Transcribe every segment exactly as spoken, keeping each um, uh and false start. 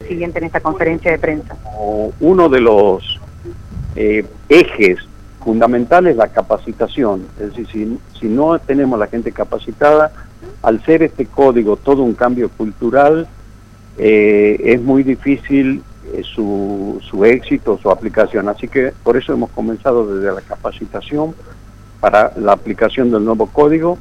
siguiente en esta conferencia de prensa? Uno de los eh, ejes fundamentales es la capacitación. Es decir, si, si no tenemos la gente capacitada, al ser este código todo un cambio cultural, eh, es muy difícil eh, su, su éxito, su aplicación. Así que por eso hemos comenzado desde la capacitación para la aplicación del nuevo código,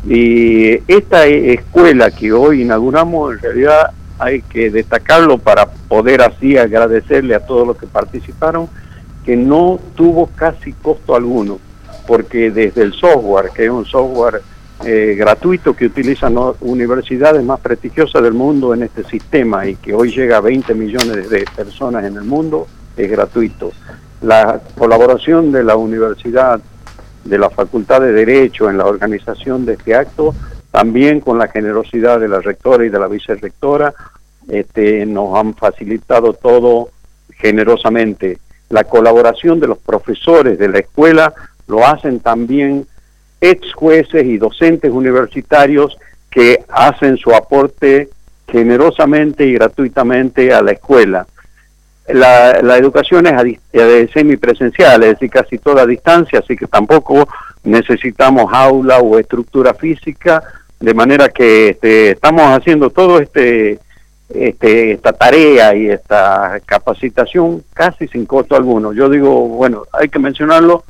y esta escuela que hoy inauguramos, en realidad hay que destacarlo para poder así agradecerle a todos los que participaron, que no tuvo casi costo alguno, porque desde el software, que es un software eh, gratuito que utilizan las universidades más prestigiosas del mundo en este sistema y que hoy llega a veinte millones de personas en el mundo, es gratuito. La colaboración de la universidad, de la Facultad de Derecho en la organización de este acto, también con la generosidad de la rectora y de la vicerrectora, este, nos han facilitado todo generosamente. La colaboración de los profesores de la escuela lo hacen también ex jueces y docentes universitarios que hacen su aporte generosamente y gratuitamente a la escuela. La, la educación es, a, es semipresencial, es decir, casi toda a distancia, así que tampoco necesitamos aula o estructura física, de manera que este, estamos haciendo todo este, este esta tarea y esta capacitación casi sin costo alguno. Yo digo, bueno, hay que mencionarlo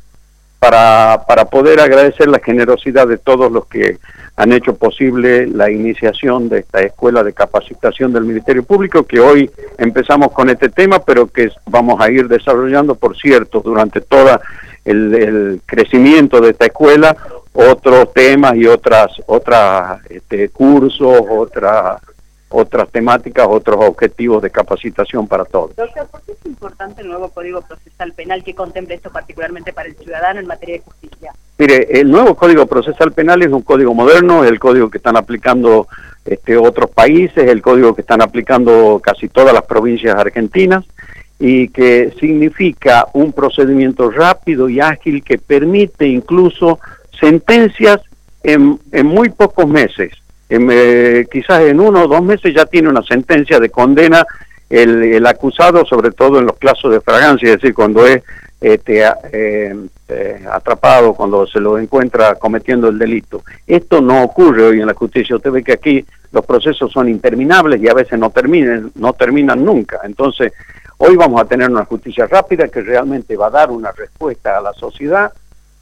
para, para poder agradecer la generosidad de todos los que han hecho posible la iniciación de esta escuela de capacitación del Ministerio Público, que hoy empezamos con este tema, pero que vamos a ir desarrollando, por cierto, durante todo el, el crecimiento de esta escuela, otros temas y otras otras este, cursos, otras otras temáticas, otros objetivos de capacitación para todos. Doctor, ¿por qué es importante el nuevo Código Procesal Penal que contemple esto particularmente para el ciudadano en materia de justicia? Mire, el nuevo Código Procesal Penal es un código moderno, es el código que están aplicando este, otros países, el código que están aplicando casi todas las provincias argentinas, y que significa un procedimiento rápido y ágil que permite incluso sentencias en, en muy pocos meses. En, eh, quizás en uno o dos meses ya tiene una sentencia de condena el, el acusado, sobre todo en los casos de fragancia, es decir, cuando es este, eh, eh, atrapado, cuando se lo encuentra cometiendo el delito. Esto no ocurre hoy en la justicia. Usted ve que aquí los procesos son interminables y a veces no terminan, no terminan nunca. Entonces, hoy vamos a tener una justicia rápida que realmente va a dar una respuesta a la sociedad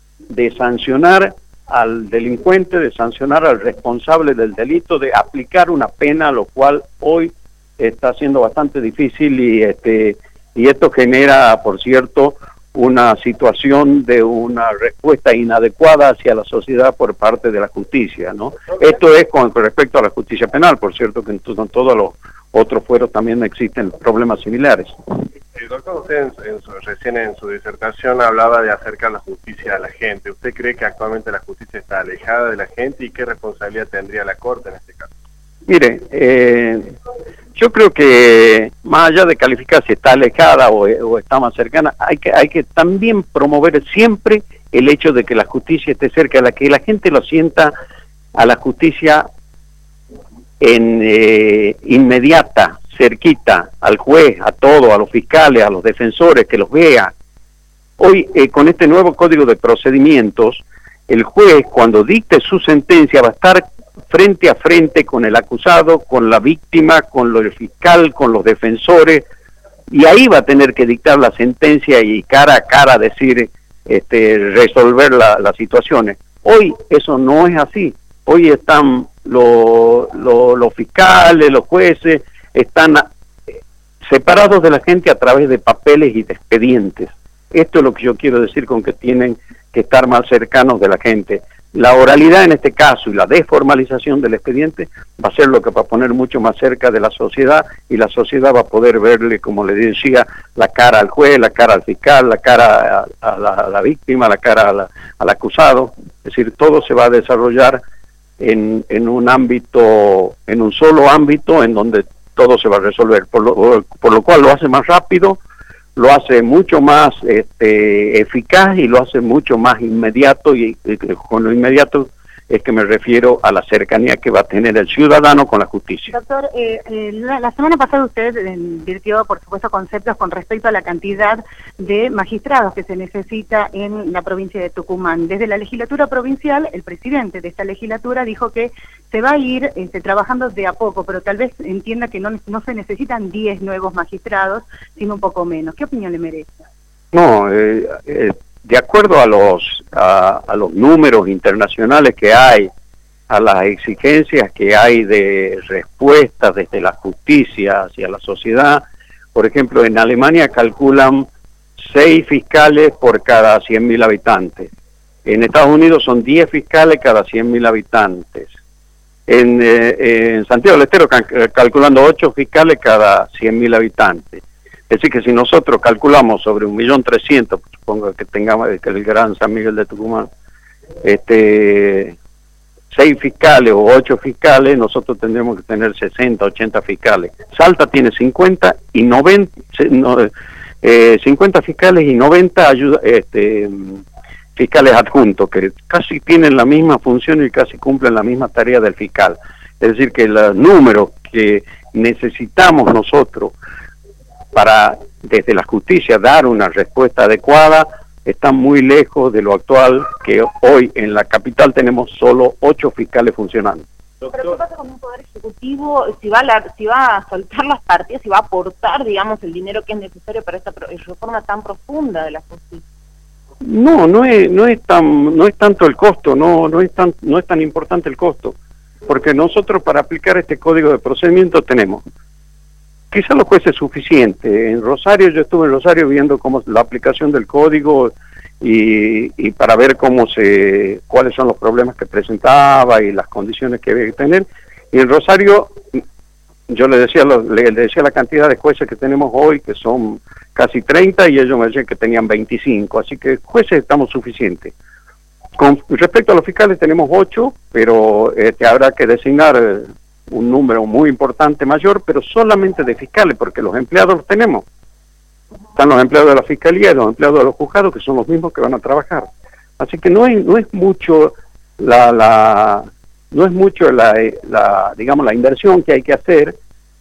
de sancionar al delincuente, de sancionar al responsable del delito, de aplicar una pena, lo cual hoy está siendo bastante difícil, y este y esto genera, por cierto, una situación de una respuesta inadecuada hacia la sociedad por parte de la justicia, ¿no? Esto es con respecto a la justicia penal, por cierto, que en todos los otros fueros también existen problemas similares. Eh, doctor, usted en, en su, recién en su disertación hablaba de acercar la justicia a la gente. ¿Usted cree que actualmente la justicia está alejada de la gente y qué responsabilidad tendría la Corte en este caso? Mire, eh, yo creo que más allá de calificar si está alejada o, o está más cercana, hay que, hay que también promover siempre el hecho de que la justicia esté cerca, de la que la gente lo sienta a la justicia en eh, inmediata, cerquita, al juez, a todos, a los fiscales, a los defensores, que los vea. Hoy, eh, con este nuevo código de procedimientos, el juez, cuando dicte su sentencia, va a estar frente a frente con el acusado, con la víctima, con el fiscal, con los defensores, y ahí va a tener que dictar la sentencia y cara a cara decir, este, resolver la, las situaciones. Hoy eso no es así. Hoy están los, los, los fiscales, los jueces, están separados de la gente a través de papeles y de expedientes. Esto es lo que yo quiero decir con que tienen que estar más cercanos de la gente. La oralidad en este caso y la desformalización del expediente va a ser lo que va a poner mucho más cerca de la sociedad, y la sociedad va a poder verle, como le decía, la cara al juez, la cara al fiscal, la cara a, a, la, a la víctima, la cara a la, al acusado. Es decir, todo se va a desarrollar en, en un ámbito, en un solo ámbito en donde todo se va a resolver, por lo, por lo cual lo hace más rápido, lo hace mucho más este, eficaz y lo hace mucho más inmediato, y, y con lo inmediato es que me refiero a la cercanía que va a tener el ciudadano con la justicia. Doctor, eh, eh, la, la semana pasada usted eh, virtió, por supuesto, conceptos con respecto a la cantidad de magistrados que se necesita en la provincia de Tucumán. Desde la legislatura provincial, el presidente de esta legislatura dijo que se va a ir este, trabajando de a poco, pero tal vez entienda que no, no se necesitan diez nuevos magistrados, sino un poco menos. ¿Qué opinión le merece? No, eh, eh, de acuerdo a los a, a los números internacionales que hay, a las exigencias que hay de respuestas desde la justicia hacia la sociedad, por ejemplo, en Alemania calculan seis fiscales por cada cien mil habitantes. En Estados Unidos son diez fiscales cada cien mil habitantes. En, eh, en Santiago del Estero cal- calculando ocho fiscales cada cien mil habitantes. Es decir, que si nosotros calculamos sobre un millón trescientos, supongo que tengamos que el gran San Miguel de Tucumán, este, seis fiscales o ocho fiscales, nosotros tendremos que tener sesenta, ochenta fiscales. Salta tiene cincuenta y noventa, no, eh, cincuenta fiscales y noventa ayuda, este, fiscales adjuntos, que casi tienen la misma función y casi cumplen la misma tarea del fiscal. Es decir, que los números que necesitamos nosotros para desde la justicia dar una respuesta adecuada están muy lejos de lo actual, que hoy en la capital tenemos solo ocho fiscales funcionando. Pero ¿qué pasa con un poder ejecutivo si va a la, si va a soltar las partidas, si va a aportar, digamos, el dinero que es necesario para esta reforma tan profunda de la justicia? No, no es no es tan no es tanto el costo, no no es tan no es tan importante el costo, porque nosotros para aplicar este código de procedimiento tenemos quizás los jueces suficiente. En Rosario, yo estuve en Rosario viendo cómo la aplicación del código y, y para ver cómo se, cuáles son los problemas que presentaba y las condiciones que había que tener. Y en Rosario, yo le decía, le, le decía la cantidad de jueces que tenemos hoy, que son casi treinta, y ellos me decían que tenían veinticinco, así que jueces estamos suficientes. Con respecto a los fiscales tenemos ocho, pero este, habrá que designar eh, un número muy importante mayor, pero solamente de fiscales, porque los empleados los tenemos. Están los empleados de la fiscalía y los empleados de los juzgados, que son los mismos que van a trabajar. Así que no es no es mucho la la no es mucho la, la digamos la inversión que hay que hacer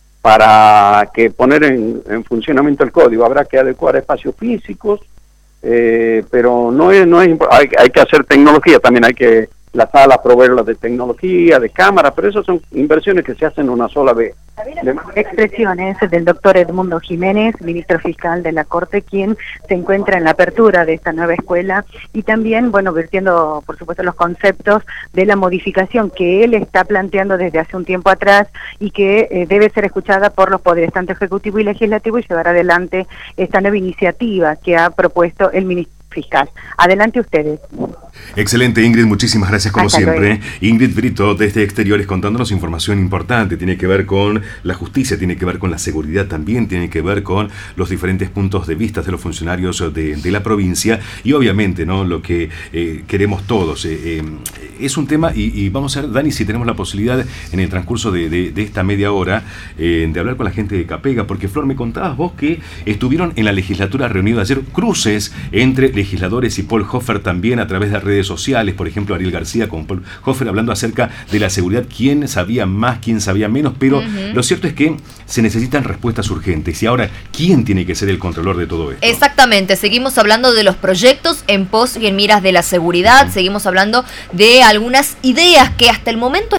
para que poner en, en funcionamiento el código. Habrá que adecuar espacios físicos, eh, pero no es no es hay, hay que hacer tecnología, también hay que las salas proveerlas de tecnología, de cámaras, pero esas son inversiones que se hacen una sola vez. Expresiones del doctor Edmundo Jiménez, ministro fiscal de la Corte, quien se encuentra en la apertura de esta nueva escuela y también, bueno, vertiendo, por supuesto, los conceptos de la modificación que él está planteando desde hace un tiempo atrás y que eh, debe ser escuchada por los poderes, tanto ejecutivo y legislativo, y llevar adelante esta nueva iniciativa que ha propuesto el ministro fiscal. Adelante ustedes. Excelente, Ingrid, muchísimas gracias como Hasta siempre. luego. Ingrid Brito desde Exteriores contándonos información importante, tiene que ver con la justicia, tiene que ver con la seguridad también, tiene que ver con los diferentes puntos de vista de los funcionarios de, de la provincia y obviamente no lo que eh, queremos todos. Eh, eh, es un tema y, y vamos a ver, Dani, si tenemos la posibilidad en el transcurso de, de, de esta media hora eh, de hablar con la gente de Capega, porque Flor, me contabas vos que estuvieron en la legislatura reunidos ayer cruces entre legisladores y Paul Hofer también a través de redes sociales, por ejemplo Ariel García con Paul Hofer hablando acerca de la seguridad, quién sabía más, quién sabía menos, pero uh-huh. Lo cierto es que se necesitan respuestas urgentes y ahora, ¿quién tiene que ser el controlador de todo esto? Exactamente, seguimos hablando de los proyectos en pos y en miras de la seguridad, uh-huh. Seguimos hablando de algunas ideas que hasta el momento